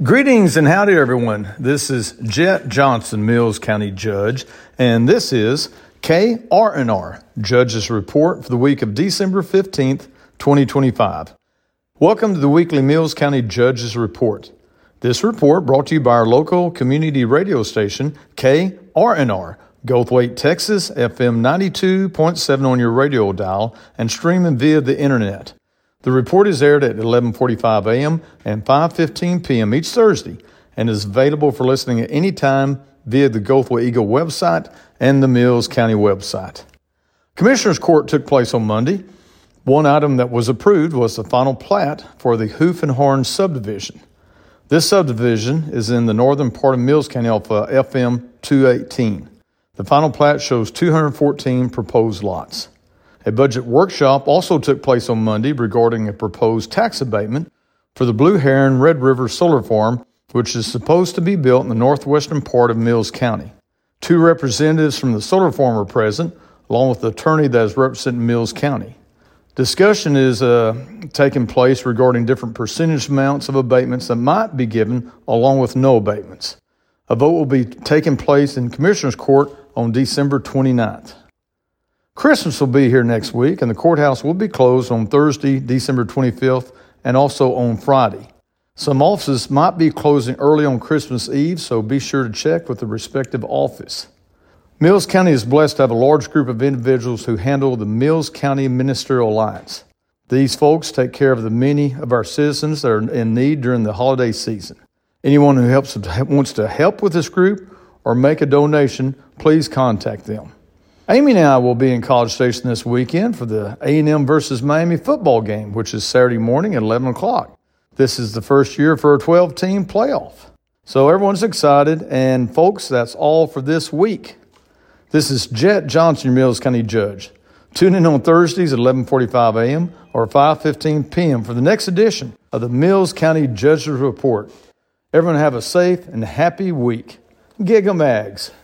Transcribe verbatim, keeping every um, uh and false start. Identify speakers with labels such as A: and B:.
A: Greetings and howdy, everyone. This is Jet Johnson, Mills County Judge, and this is K R N R, Judge's Report for the week of December fifteenth, twenty twenty-five. Welcome to the weekly Mills County Judge's Report. This report brought to you by our local community radio station, K R N R, Goldthwaite, Texas, F M ninety-two point seven on your radio dial, and streaming via the internet. The report is aired at eleven forty-five a.m. and five fifteen p.m. each Thursday and is available for listening at any time via the Goldthwaite Eagle website and the Mills County website. Commissioners Court took place on Monday. One item that was approved was the final plat for the Hoof and Horn subdivision. This subdivision is in the northern part of Mills County off uh, F M two eighteen. The final plat shows two hundred fourteen proposed lots. A budget workshop also took place on Monday regarding a proposed tax abatement for the Blue Heron Red River Solar Farm, which is supposed to be built in the northwestern part of Mills County. Two representatives from the solar farm are present, along with the attorney that is representing Mills County. Discussion is uh, taking place regarding different percentage amounts of abatements that might be given, along with no abatements. A vote will be taking place in Commissioners Court on December twenty-ninth. Christmas will be here next week, and the courthouse will be closed on Thursday, December twenty-fifth, and also on Friday. Some offices might be closing early on Christmas Eve, so be sure to check with the respective office. Mills County is blessed to have a large group of individuals who handle the Mills County Ministerial Alliance. These folks take care of the many of our citizens that are in need during the holiday season. Anyone who helps wants to help with this group or make a donation, please contact them. Amy and I will be in College Station this weekend for the A and M versus Miami football game, which is Saturday morning at eleven o'clock. This is the first year for a twelve-team playoff. So everyone's excited, and folks, that's all for this week. This is Jet Johnson, your Mills County Judge. Tune in on Thursdays at eleven forty-five a.m. or five fifteen p.m. for the next edition of the Mills County Judge's Report. Everyone have a safe and happy week. Gig 'em Ags.